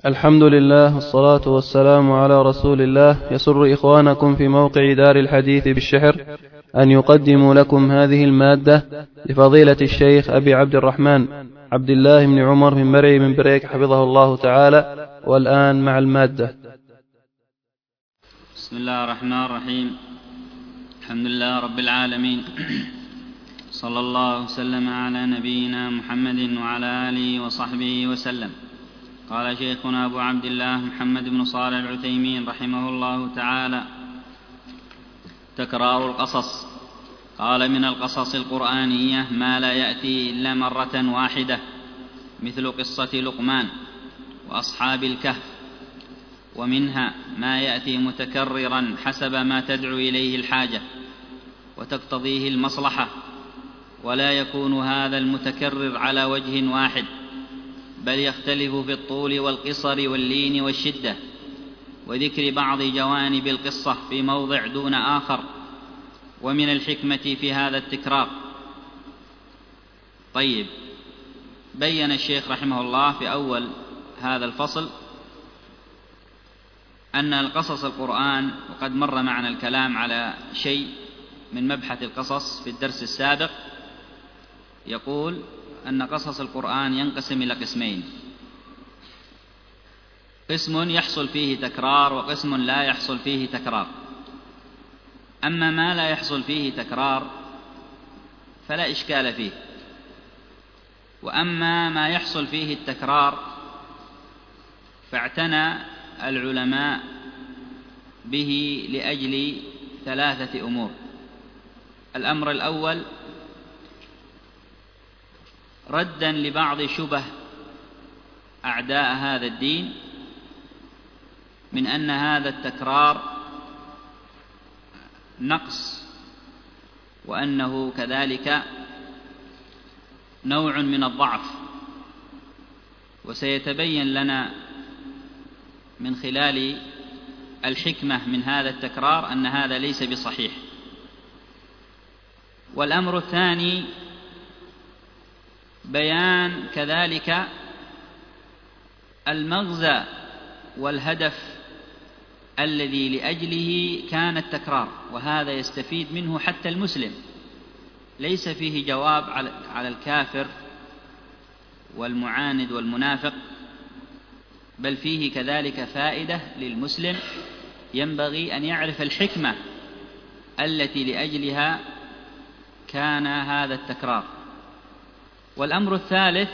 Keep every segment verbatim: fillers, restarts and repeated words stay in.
الحمد لله والصلاة والسلام على رسول الله. يسر إخوانكم في موقع دار الحديث بالشحر أن يقدموا لكم هذه المادة لفضيلة الشيخ أبي عبد الرحمن عبد الله بن عمر بن مرعي من بريك حفظه الله تعالى. والآن مع المادة. بسم الله الرحمن الرحيم. الحمد لله رب العالمين، صلى الله وسلم على نبينا محمد وعلى آله وصحبه وسلم. قال شيخنا أبو عبد الله محمد بن صالح العثيمين رحمه الله تعالى: تكرار القصص. قال: من القصص القرآنية ما لا يأتي إلا مرة واحدة، مثل قصة لقمان وأصحاب الكهف، ومنها ما يأتي متكررا حسب ما تدعو إليه الحاجة وتقتضيه المصلحة، ولا يكون هذا المتكرر على وجه واحد، بل يختلف في الطول والقصر واللين والشدة، وذكر بعض جوانب القصة في موضع دون آخر. ومن الحكمة في هذا التكرار. طيب، بين الشيخ رحمه الله في أول هذا الفصل أن القصص القرآن، وقد مر معنا الكلام على شيء من مبحث القصص في الدرس السابق، يقول أن قصص القرآن ينقسم إلى قسمين: قسم يحصل فيه تكرار، وقسم لا يحصل فيه تكرار. أما ما لا يحصل فيه تكرار فلا إشكال فيه، وأما ما يحصل فيه التكرار فاعتنى العلماء به لأجل ثلاثة أمور. الأمر الأول: ردا لبعض شبه أعداء هذا الدين من أن هذا التكرار نقص، وأنه كذلك نوع من الضعف. وسيتبين لنا من خلال الحكمة من هذا التكرار أن هذا ليس بصحيح. والأمر الثاني: بيان كذلك المغزى والهدف الذي لأجله كان التكرار، وهذا يستفيد منه حتى المسلم. ليس فيه جواب على الكافر والمعاند والمنافق، بل فيه كذلك فائدة للمسلم. ينبغي أن يعرف الحكمة التي لأجلها كان هذا التكرار. والأمر الثالث: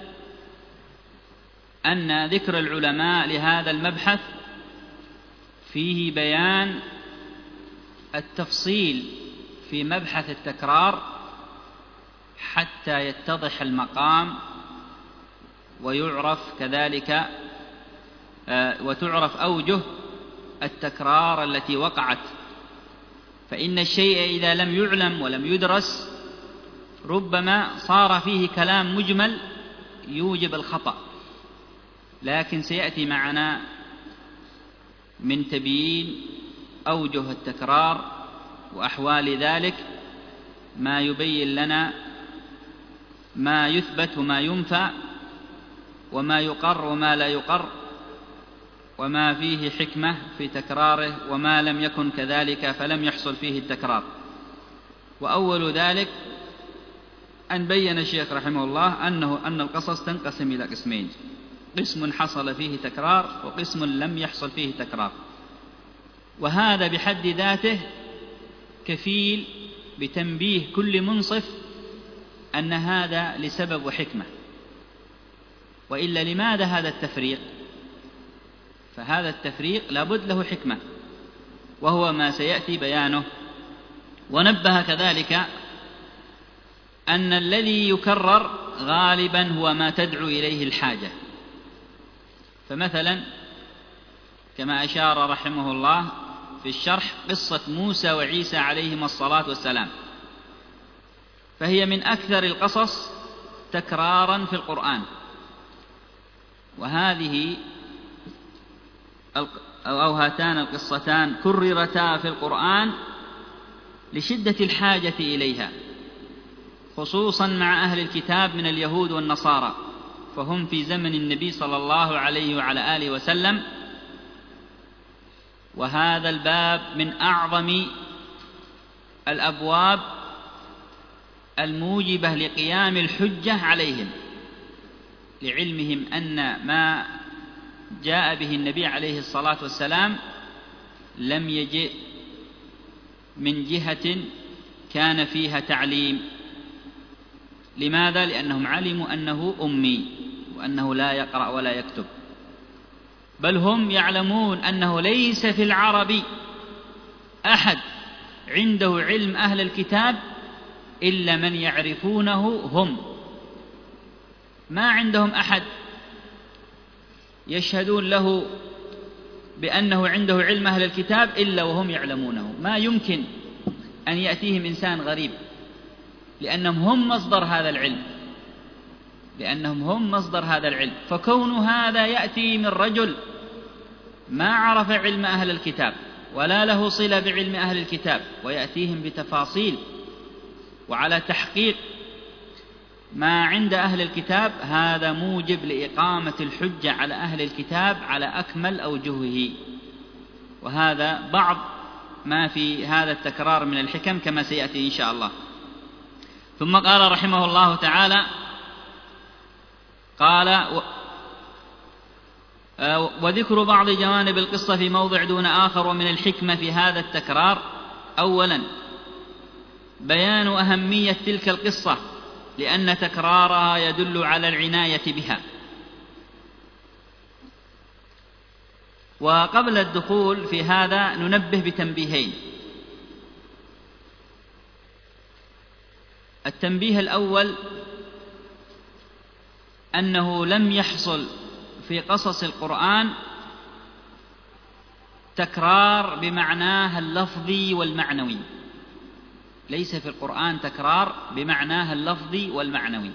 أن ذكر العلماء لهذا المبحث فيه بيان التفصيل في مبحث التكرار حتى يتضح المقام ويعرف كذلك وتعرف أوجه التكرار التي وقعت. فإن الشيء إذا لم يعلم ولم يدرس ربما صار فيه كلام مجمل يوجب الخطأ. لكن سيأتي معنا من تبيين أوجه التكرار وأحوال ذلك ما يبين لنا ما يثبت وما ينفى، وما يقر وما لا يقر، وما فيه حكمة في تكراره، وما لم يكن كذلك فلم يحصل فيه التكرار. وأول ذلك أن بين الشيخ رحمه الله أنه أن القصص تنقسم إلى قسمين: قسم حصل فيه تكرار، وقسم لم يحصل فيه تكرار. وهذا بحد ذاته كفيل بتنبيه كل منصف أن هذا لسبب وحكمة. وإلا لماذا هذا التفريق؟ فهذا التفريق لابد له حكمة، وهو ما سيأتي بيانه. ونبه كذلك أن الذي يكرر غالبا هو ما تدعو إليه الحاجة. فمثلا كما أشار رحمه الله في الشرح قصة موسى وعيسى عليهما الصلاة والسلام، فهي من أكثر القصص تكرارا في القرآن. وهذه أو هاتان القصتان كررتا في القرآن لشدة الحاجة إليها، خصوصا مع أهل الكتاب من اليهود والنصارى، فهم في زمن النبي صلى الله عليه وعلى آله وسلم. وهذا الباب من أعظم الأبواب الموجبة لقيام الحجة عليهم، لعلمهم أن ما جاء به النبي عليه الصلاة والسلام لم يجئ من جهة كان فيها تعليم. لماذا؟ لأنهم علموا أنه أمي وأنه لا يقرأ ولا يكتب، بل هم يعلمون أنه ليس في العرب أحد عنده علم أهل الكتاب إلا من يعرفونه هم. ما عندهم أحد يشهدون له بأنه عنده علم أهل الكتاب إلا وهم يعلمونه. ما يمكن أن يأتيهم إنسان غريب، لأنهم هم مصدر هذا العلم، لأنهم هم مصدر هذا العلم. فكون هذا يأتي من رجل ما عرف علم أهل الكتاب ولا له صلة بعلم أهل الكتاب ويأتيهم بتفاصيل وعلى تحقيق ما عند أهل الكتاب، هذا موجب لإقامة الحجة على أهل الكتاب على أكمل أوجهه. وهذا بعض ما في هذا التكرار من الحكم كما سيأتي إن شاء الله. ثم قال رحمه الله تعالى: قال: وذكر بعض جوانب القصة في موضع دون آخر. ومن الحكمة في هذا التكرار: أولا بيان أهمية تلك القصة، لأن تكرارها يدل على العناية بها. وقبل الدخول في هذا ننبه بتنبيهين. التنبيه الأول أنه لم يحصل في قصص القرآن تكرار بمعناه اللفظي والمعنوي، ليس في القرآن تكرار بمعناه اللفظي والمعنوي،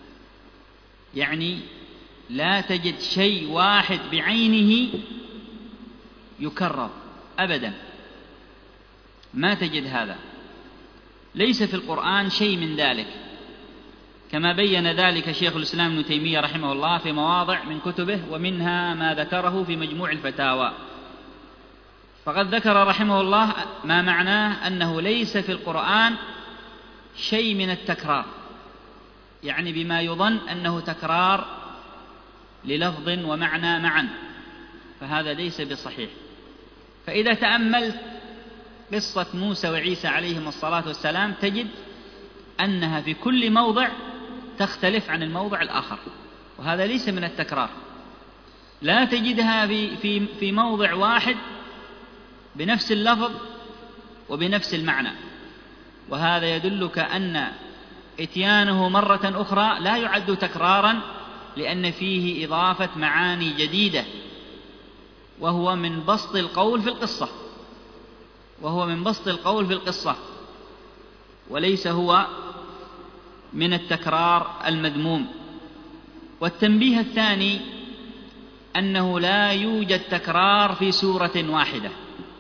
يعني لا تجد شيء واحد بعينه يكرر أبدا، ما تجد هذا، ليس في القرآن شيء من ذلك، كما بين ذلك شيخ الإسلام ابن تيمية رحمه الله في مواضع من كتبه، ومنها ما ذكره في مجموع الفتاوى. فقد ذكر رحمه الله ما معناه أنه ليس في القرآن شيء من التكرار، يعني بما يظن أنه تكرار للفظ ومعنى معا، فهذا ليس بصحيح. فإذا تأملت قصة موسى وعيسى عليهم الصلاة والسلام تجد أنها في كل موضع تختلف عن الموضع الآخر، وهذا ليس من التكرار. لا تجدها في في في موضع واحد بنفس اللفظ وبنفس المعنى، وهذا يدلك أن إتيانه مرة أخرى لا يعد تكرارا، لأن فيه إضافة معاني جديدة، وهو من بسط القول في القصة وهو من بسط القول في القصة وليس هو من التكرار المذموم. والتنبيه الثاني أنه لا يوجد تكرار في سورة واحدة،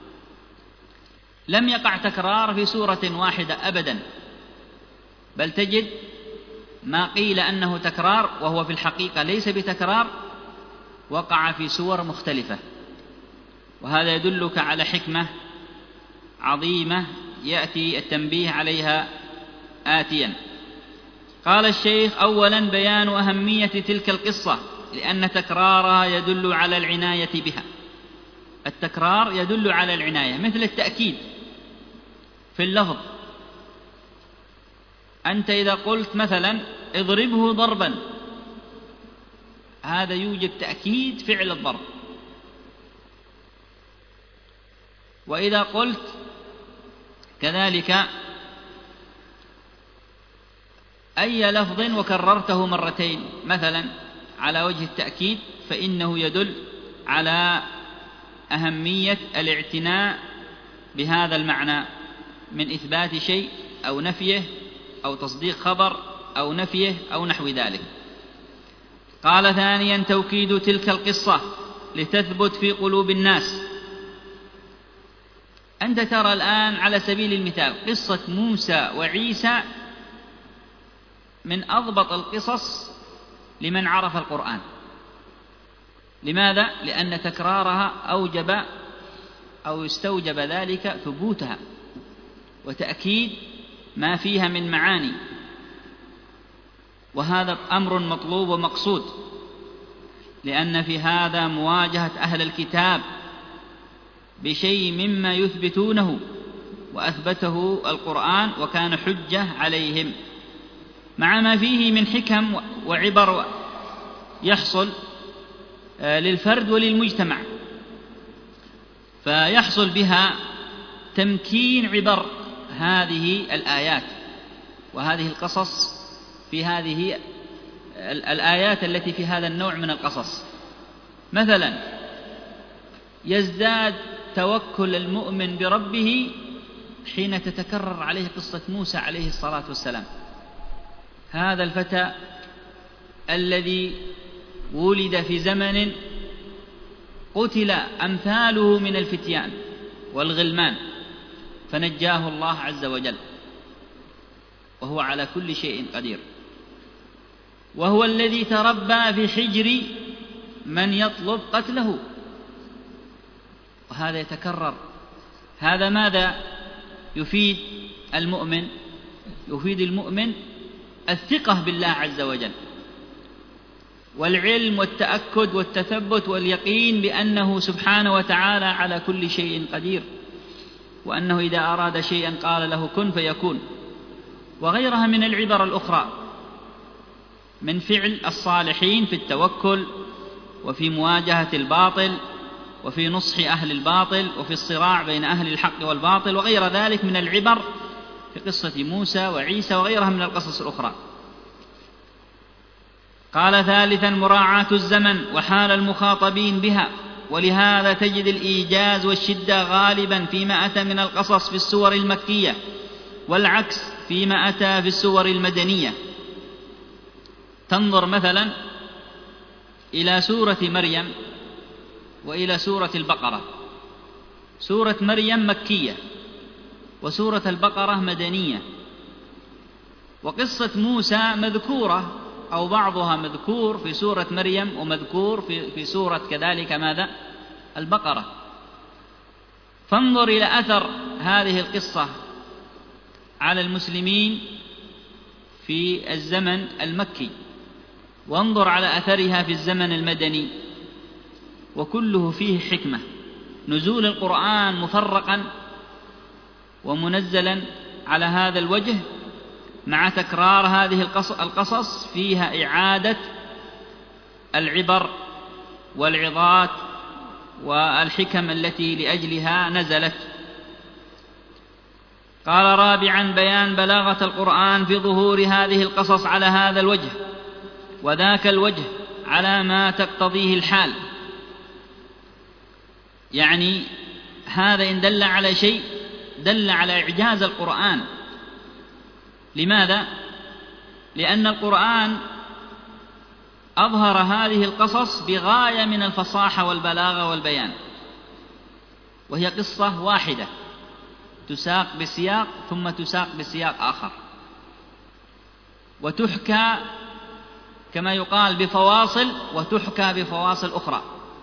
لم يقع تكرار في سورة واحدة أبدا، بل تجد ما قيل أنه تكرار وهو في الحقيقة ليس بتكرار وقع في سور مختلفة، وهذا يدلك على حكمة عظيمة يأتي التنبيه عليها آتيا. قال الشيخ: أولا بيان أهمية تلك القصة، لأن تكرارها يدل على العناية بها. التكرار يدل على العناية، مثل التأكيد في اللفظ. أنت إذا قلت مثلا اضربه ضربا، هذا يوجب تأكيد فعل الضرب. وإذا قلت كذلك أي لفظ وكررته مرتين مثلا على وجه التأكيد، فإنه يدل على أهمية الاعتناء بهذا المعنى من إثبات شيء أو نفيه أو تصديق خبر أو نفيه أو نحو ذلك. قال: ثانيا توكيد تلك القصة لتثبت في قلوب الناس. أنت ترى الآن على سبيل المثال قصة موسى وعيسى من أضبط القصص لمن عرف القرآن. لماذا؟ لأن تكرارها أوجب أو استوجب ذلك ثبوتها وتأكيد ما فيها من معاني، وهذا أمر مطلوب ومقصود، لأن في هذا مواجهة أهل الكتاب بشيء مما يثبتونه، وأثبته القرآن وكان حجة عليهم، مع ما فيه من حكم وعبر يحصل للفرد وللمجتمع، فيحصل بها تمكين عبر هذه الآيات وهذه القصص في هذه الآيات التي في هذا النوع من القصص. مثلا يزداد توكل المؤمن بربه حين تتكرر عليه قصة موسى عليه الصلاة والسلام، هذا الفتى الذي ولد في زمن قتل أمثاله من الفتيان والغلمان، فنجاه الله عز وجل، وهو على كل شيء قدير، وهو الذي تربى في حجر من يطلب قتله، وهذا يتكرر. هذا ماذا يفيد المؤمن؟ يفيد المؤمن الثقة بالله عز وجل، والعلم والتأكد والتثبت واليقين بأنه سبحانه وتعالى على كل شيء قدير، وأنه إذا أراد شيئا قال له كن فيكون، وغيرها من العبر الأخرى من فعل الصالحين في التوكل وفي مواجهة الباطل وفي نصح أهل الباطل وفي الصراع بين أهل الحق والباطل، وغير ذلك من العبر في قصة موسى وعيسى وغيرها من القصص الأخرى. قال ثالثا مراعاة الزمن وحال المخاطبين بها، ولهذا تجد الإيجاز والشدة غالبا فيما أتى من القصص في السور المكية، والعكس فيما أتى في السور المدنية. تنظر مثلا إلى سورة مريم وإلى سورة البقرة، سورة مريم مكية وسورة البقرة مدنية، وقصة موسى مذكورة أو بعضها مذكور في سورة مريم ومذكور في, في سورة كذلك ماذا؟ البقرة. فانظر إلى أثر هذه القصة على المسلمين في الزمن المكي، وانظر على أثرها في الزمن المدني، وكله فيه حكمة. نزول القرآن مفرقا ومنزلا على هذا الوجه مع تكرار هذه القصص فيها إعادة العبر والعظات والحكم التي لأجلها نزلت. قال رابعا بيان بلاغة القرآن في ظهور هذه القصص على هذا الوجه وذاك الوجه على ما تقتضيه الحال، يعني هذا إن دل على شيء دل على إعجاز القرآن. لماذا؟ لأن القرآن أظهر هذه القصص بغاية من الفصاحة والبلاغة والبيان، وهي قصة واحدة تساق بسياق ثم تساق بسياق آخر، وتحكى كما يقال بفواصل وتحكى بفواصل أخرى.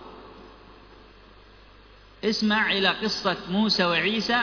اسمع إلى قصة موسى وعيسى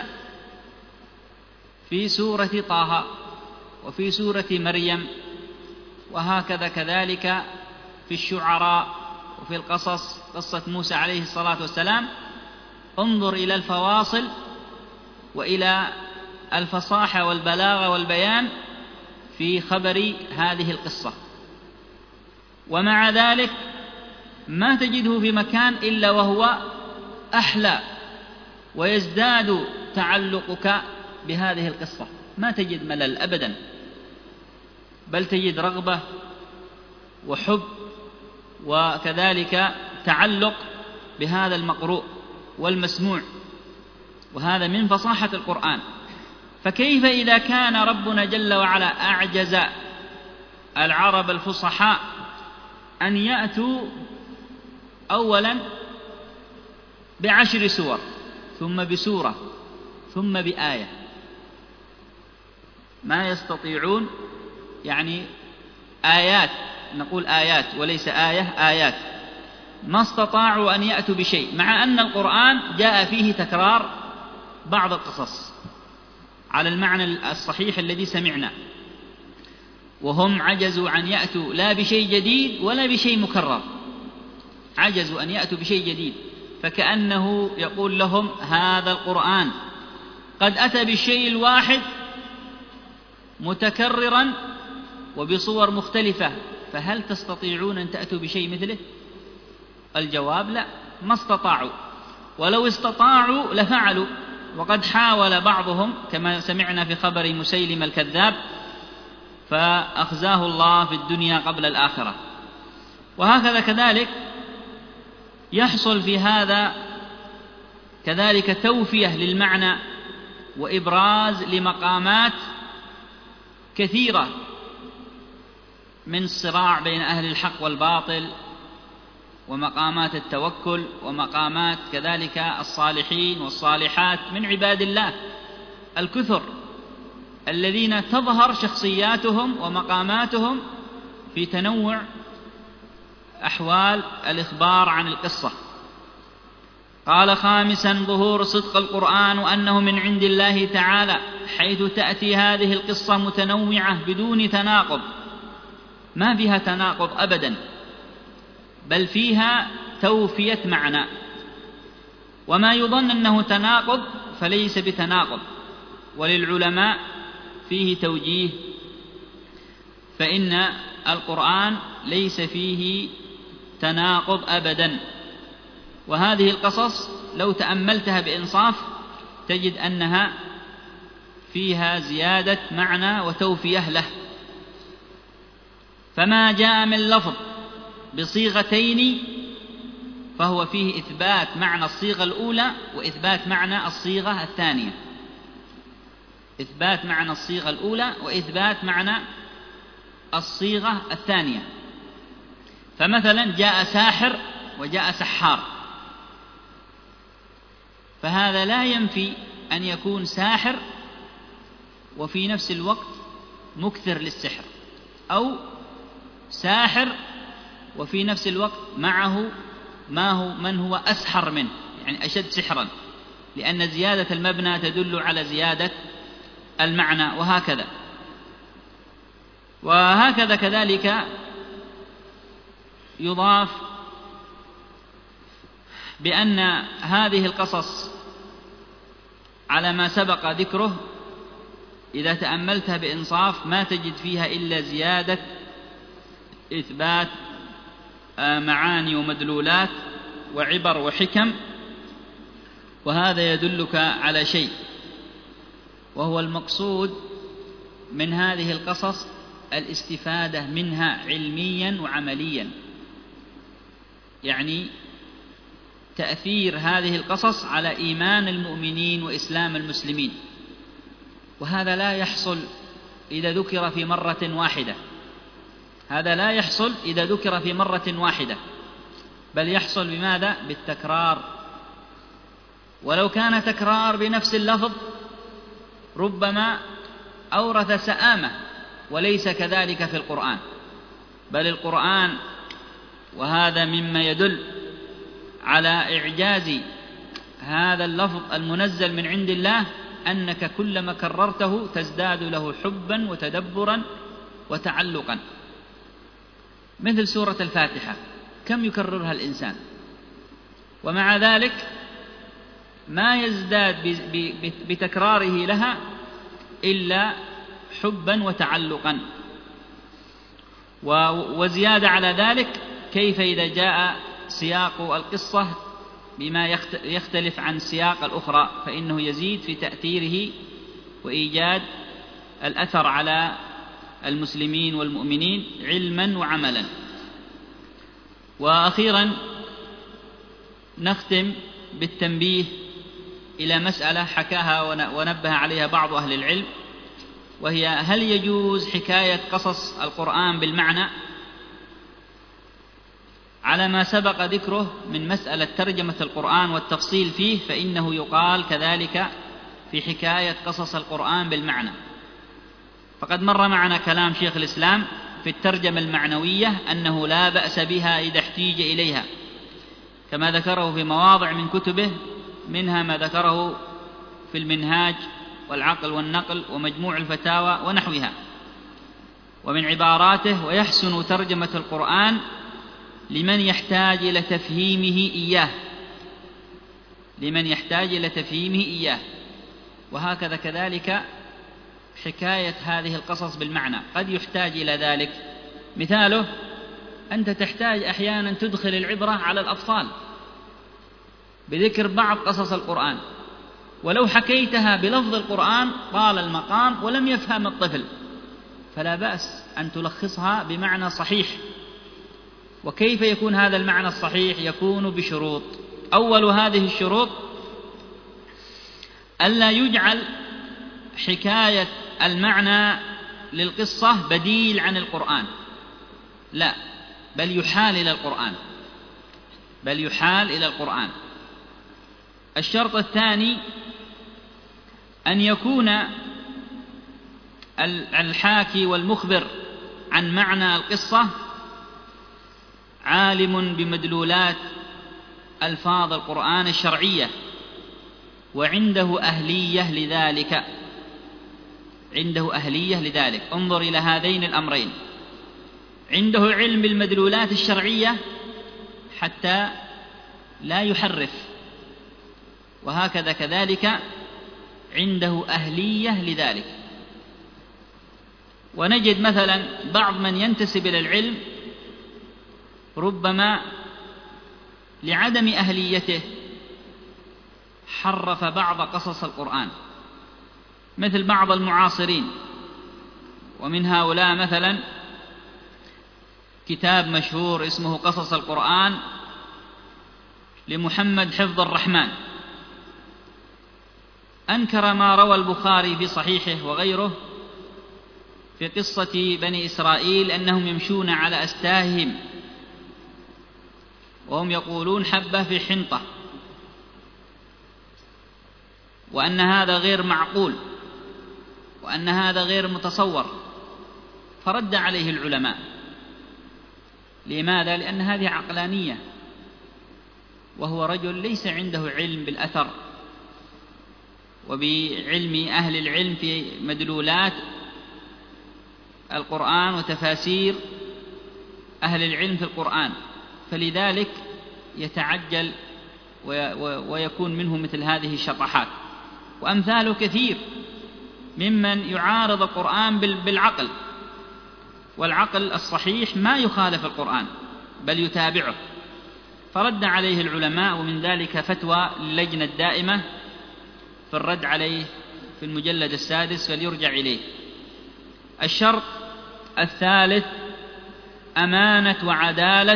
في سورة طه وفي سورة مريم، وهكذا كذلك في الشعراء وفي القصص قصة موسى عليه الصلاة والسلام. انظر إلى الفواصل وإلى الفصاحة والبلاغة والبيان في خبر هذه القصة، ومع ذلك ما تجده في مكان إلا وهو أحلى ويزداد تعلقك بهذه القصة، ما تجد ملل أبدا، بل تجد رغبة وحب وكذلك تعلق بهذا المقروء والمسموع، وهذا من فصاحة القرآن. فكيف إذا كان ربنا جل وعلا أعجز العرب الفصحاء أن يأتوا أولا بعشر سور ثم بسورة ثم بآية، ما يستطيعون يعني آيات نقول آيات وليس آية، آيات، ما استطاعوا أن يأتوا بشيء، مع أن القرآن جاء فيه تكرار بعض القصص على المعنى الصحيح الذي سمعنا، وهم عجزوا أن يأتوا لا بشيء جديد ولا بشيء مكرر، عجزوا أن يأتوا بشيء جديد، فكأنه يقول لهم هذا القرآن قد أتى بالشيء الواحد متكررا وبصور مختلفة، فهل تستطيعون أن تأتوا بشيء مثله؟ الجواب لا، ما استطاعوا، ولو استطاعوا لفعلوا، وقد حاول بعضهم كما سمعنا في خبر مسيلم الكذاب فأخزاه الله في الدنيا قبل الآخرة. وهكذا كذلك يحصل في هذا كذلك توفية للمعنى وإبراز لمقامات كثيرة من الصراع بين أهل الحق والباطل، ومقامات التوكل، ومقامات كذلك الصالحين والصالحات من عباد الله الكثر الذين تظهر شخصياتهم ومقاماتهم في تنوع أحوال الإخبار عن القصة. قال خامسا ظهور صدق القرآن وأنه من عند الله تعالى، حيث تأتي هذه القصة متنوعة بدون تناقض، ما فيها تناقض أبدا، بل فيها توفية معنى، وما يظن أنه تناقض فليس بتناقض، وللعلماء فيه توجيه، فإن القرآن ليس فيه تناقض أبدا. وهذه القصص لو تأملتها بإنصاف تجد أنها فيها زيادة معنى وتوفية له. فما جاء من لفظ بصيغتين فهو فيه إثبات معنى الصيغة الأولى وإثبات معنى الصيغة الثانية، إثبات معنى الصيغة الأولى وإثبات معنى الصيغة الثانية. فمثلا جاء ساحر وجاء سحار، فهذا لا ينفي أن يكون ساحر وفي نفس الوقت مكثر للسحر، أو ساحر وفي نفس الوقت معه ما هو من هو أسحر منه، يعني أشد سحرا، لأن زيادة المبنى تدل على زيادة المعنى، وهكذا وهكذا كذلك يضاف بأن هذه القصص على ما سبق ذكره إذا تأملتها بإنصاف ما تجد فيها إلا زيادة إثبات معاني ومدلولات وعبر وحكم، وهذا يدلك على شيء، وهو المقصود من هذه القصص الاستفادة منها علميا وعمليا، يعني تأثير هذه القصص على إيمان المؤمنين وإسلام المسلمين، وهذا لا يحصل إذا ذكر في مرة واحدة، هذا لا يحصل إذا ذكر في مرة واحدة، بل يحصل بماذا؟ بالتكرار. ولو كان تكرار بنفس اللفظ ربما أورث سآمة، وليس كذلك في القرآن، بل القرآن، وهذا مما يدل على إعجاز هذا اللفظ المنزل من عند الله، أنك كلما كررته تزداد له حبا وتدبرا وتعلقا. مثل سورة الفاتحة كم يكررها الإنسان، ومع ذلك ما يزداد بتكراره لها إلا حبا وتعلقا. وزيادة على ذلك كيف إذا جاء سياق القصة بما يختلف عن سياق الأخرى، فإنه يزيد في تأثيره وإيجاد الأثر على المسلمين والمؤمنين علما وعملا. وأخيرا نختم بالتنبيه إلى مسألة حكاها ونبه عليها بعض أهل العلم، وهي هل يجوز حكاية قصص القرآن بالمعنى؟ على ما سبق ذكره من مسألة ترجمة القرآن والتفصيل فيه، فإنه يقال كذلك في حكاية قصص القرآن بالمعنى. فقد مر معنا كلام شيخ الإسلام في الترجمة المعنوية أنه لا بأس بها إذا احتيج إليها، كما ذكره في مواضع من كتبه، منها ما ذكره في المنهاج والعقل والنقل ومجموع الفتاوى ونحوها. ومن عباراته: ويحسن ترجمة القرآن لمن يحتاج إلى تفهيمه إياه، لمن يحتاج إلى تفهيمه إياه. وهكذا كذلك حكاية هذه القصص بالمعنى قد يحتاج إلى ذلك. مثاله: أنت تحتاج أحيانا تدخل العبرة على الأطفال بذكر بعض قصص القرآن، ولو حكيتها بلفظ القرآن طال المقام ولم يفهم الطفل، فلا بأس أن تلخصها بمعنى صحيح. وكيف يكون هذا المعنى الصحيح؟ يكون بشروط. أول هذه الشروط ألا يجعل حكاية المعنى للقصة بديل عن القرآن، لا، بل يحال إلى القرآن، بل يحال إلى القرآن. الشرط الثاني أن يكون الحاكي والمخبر عن معنى القصة عالم بمدلولات ألفاظ القرآن الشرعية وعنده أهلية لذلك، عنده أهلية لذلك. انظر إلى هذين الأمرين: عنده علم بالمدلولات الشرعية حتى لا يحرف، وهكذا كذلك عنده أهلية لذلك. ونجد مثلا بعض من ينتسب إلى العلم ربما لعدم أهليته حرف بعض قصص القرآن، مثل بعض المعاصرين. ومن هؤلاء مثلا كتاب مشهور اسمه قصص القرآن لمحمد حفظ الرحمن، أنكر ما روى البخاري في صحيحه وغيره في قصة بني إسرائيل أنهم يمشون على أستاههم وهم يقولون حبة في حنطة، وأن هذا غير معقول وأن هذا غير متصور، فرد عليه العلماء. لماذا؟ لأن هذه عقلانية، وهو رجل ليس عنده علم بالأثر وبعلم أهل العلم في مدلولات القرآن وتفاسير أهل العلم في القرآن، فلذلك يتعجل ويكون منه مثل هذه الشطحات. وأمثاله كثير ممن يعارض القرآن بالعقل، والعقل الصحيح ما يخالف القرآن بل يتابعه، فرد عليه العلماء. ومن ذلك فتوى اللجنة الدائمة في الرد عليه في المجلد السادس، فليرجع إليه. الشرط الثالث أمانة وعدالة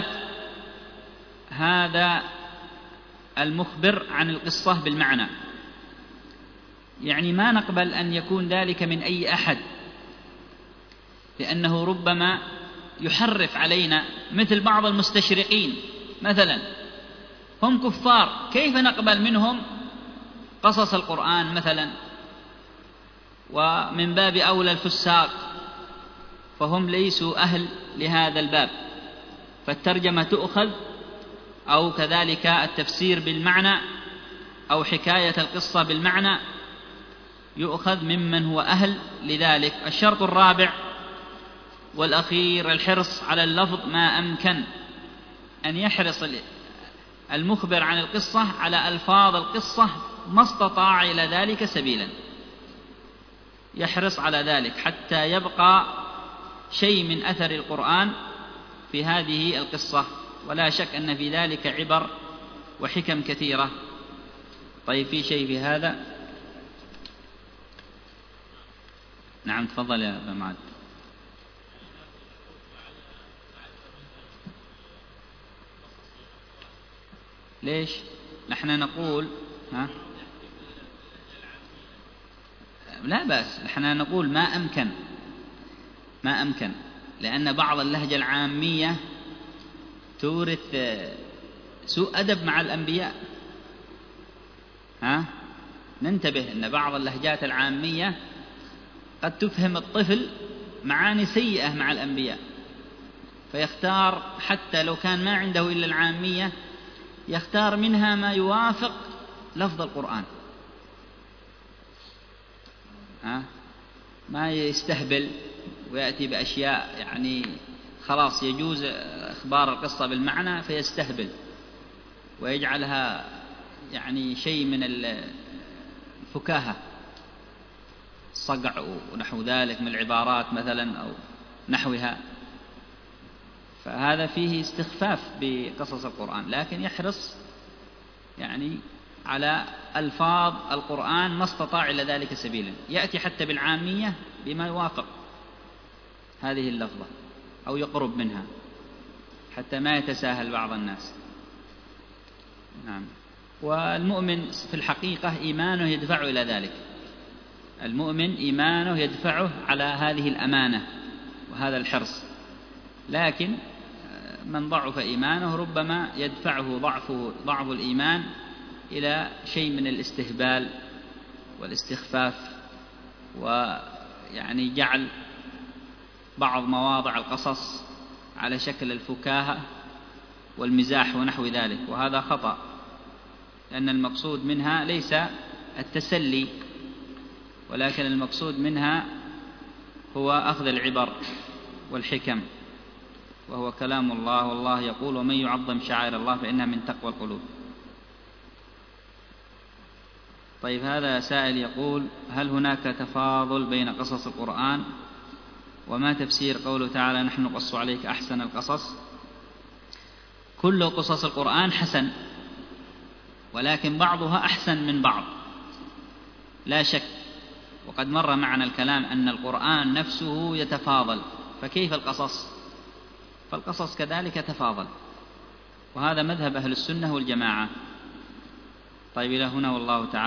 هذا المخبر عن القصة بالمعنى، يعني ما نقبل أن يكون ذلك من أي أحد، لأنه ربما يحرف علينا، مثل بعض المستشرقين مثلا، هم كفار، كيف نقبل منهم قصص القرآن مثلا؟ ومن باب أولى الفساق، فهم ليسوا أهل لهذا الباب، فالترجمة تؤخذ، أو كذلك التفسير بالمعنى أو حكاية القصة بالمعنى يؤخذ ممن هو أهل لذلك. الشرط الرابع والأخير الحرص على اللفظ ما أمكن، أن يحرص المخبر عن القصة على ألفاظ القصة ما استطاع إلى ذلك سبيلا، يحرص على ذلك حتى يبقى شيء من أثر القرآن في هذه القصة، ولا شك أن في ذلك عبر وحكم كثيرة. طيب، في شيء في هذا؟ نعم، تفضل يا أبا معاذ. ليش؟ نحن نقول ها؟ لا بأس، نحن نقول ما أمكن، ما أمكن، لأن بعض اللهجة العامية تورث سوء أدب مع الأنبياء. ها؟ ننتبه أن بعض اللهجات العامية قد تفهم الطفل معاني سيئة مع الأنبياء، فيختار حتى لو كان ما عنده إلا العامية يختار منها ما يوافق لفظ القرآن، ما يستهبل ويأتي بأشياء يعني خلاص يجوز إخبار القصة بالمعنى فيستهبل ويجعلها يعني شيء من الفكاهة، صقع ونحو ذلك من العبارات مثلا أو نحوها، فهذا فيه استخفاف بقصص القرآن. لكن يحرص يعني على ألفاظ القرآن ما استطاع إلى ذلك سبيلا، يأتي حتى بالعامية بما يوافق هذه اللفظة أو يقرب منها حتى ما يتساهل بعض الناس. نعم. والمؤمن في الحقيقة إيمانه يدفعه إلى ذلك، المؤمن إيمانه يدفعه على هذه الأمانة وهذا الحرص، لكن من ضعف إيمانه ربما يدفعه ضعفه ضعف الإيمان إلى شيء من الاستهبال والاستخفاف، ويعني جعل بعض مواضع القصص على شكل الفكاهة والمزاح ونحو ذلك، وهذا خطأ، لأن المقصود منها ليس التسلي، ولكن المقصود منها هو أخذ العبر والحكم، وهو كلام الله، والله يقول ومن يعظم شعائر الله فإنها من تقوى القلوب. طيب، هذا سائل يقول: هل هناك تفاضل بين قصص القرآن؟ وما تفسير قوله تعالى نحن نقص عليك أحسن القصص؟ كل قصص القرآن حسن، ولكن بعضها أحسن من بعض لا شك، وقد مر معنا الكلام أن القرآن نفسه يتفاضل، فكيف القصص؟ فالقصص كذلك تفاضل، وهذا مذهب أهل السنة والجماعة. طيب، إلى هنا والله تعالى